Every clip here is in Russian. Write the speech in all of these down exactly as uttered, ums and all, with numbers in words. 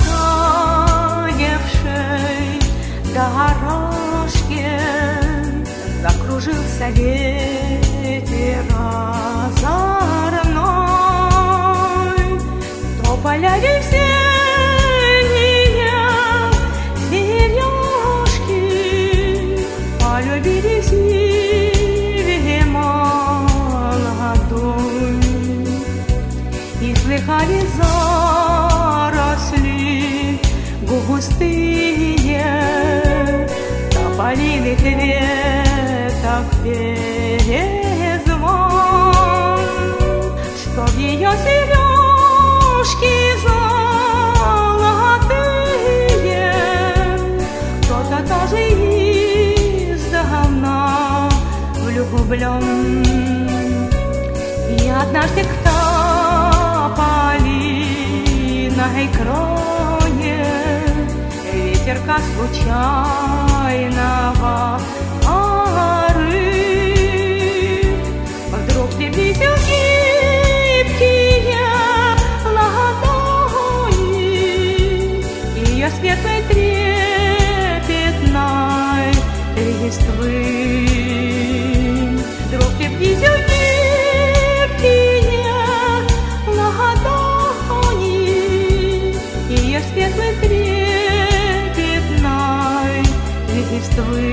растаявшей дорожке закружился ветер озорной. То поля весенние сережки полюбили зиме молодой, и слыхали заросли густые тополиных веток перезвон, что в ее сережки золотые кто-то тоже издавна влюблен. И однажды к тополиной кроне ветерка случайного порыв вдруг приблизил гибкие ладони ее светлой трепетной листвы. Вдруг приблизил гибкие ладони ее светлой трепетной листвы.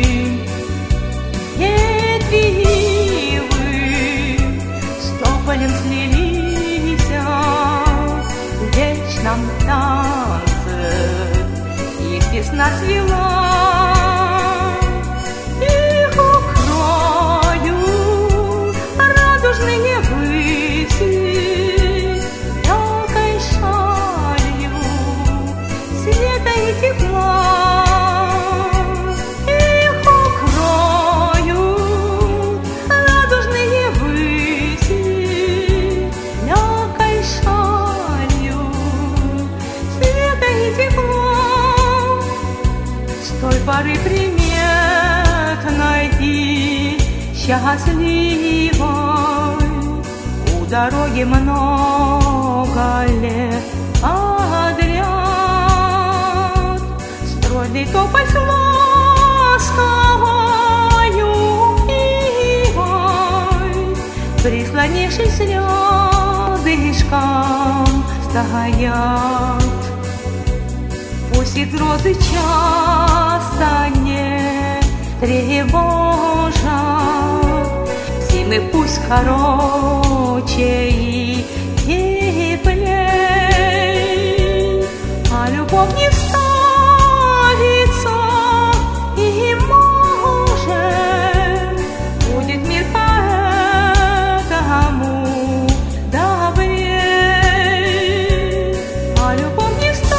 Ветви с тополем слились в вечном танце, их весна свела. Их укрою радужные выси мелкой шалью света и тепла. С той поры приметной и счастливой у дороги много лет подряд стройный тополь с ласковою ивой, прислонившись рядышком, стоят. Пусть и розы часто не тревожат, зимы пусть короче и теплей, а любовь не ставится, и может будет мир поэтому добрей, а любовь не ставится.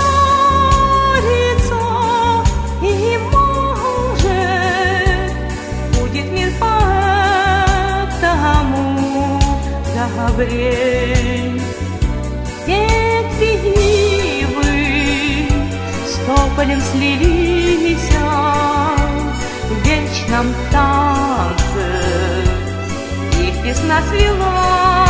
Ветви ивы с тополем слились в вечном танце, их весна свела.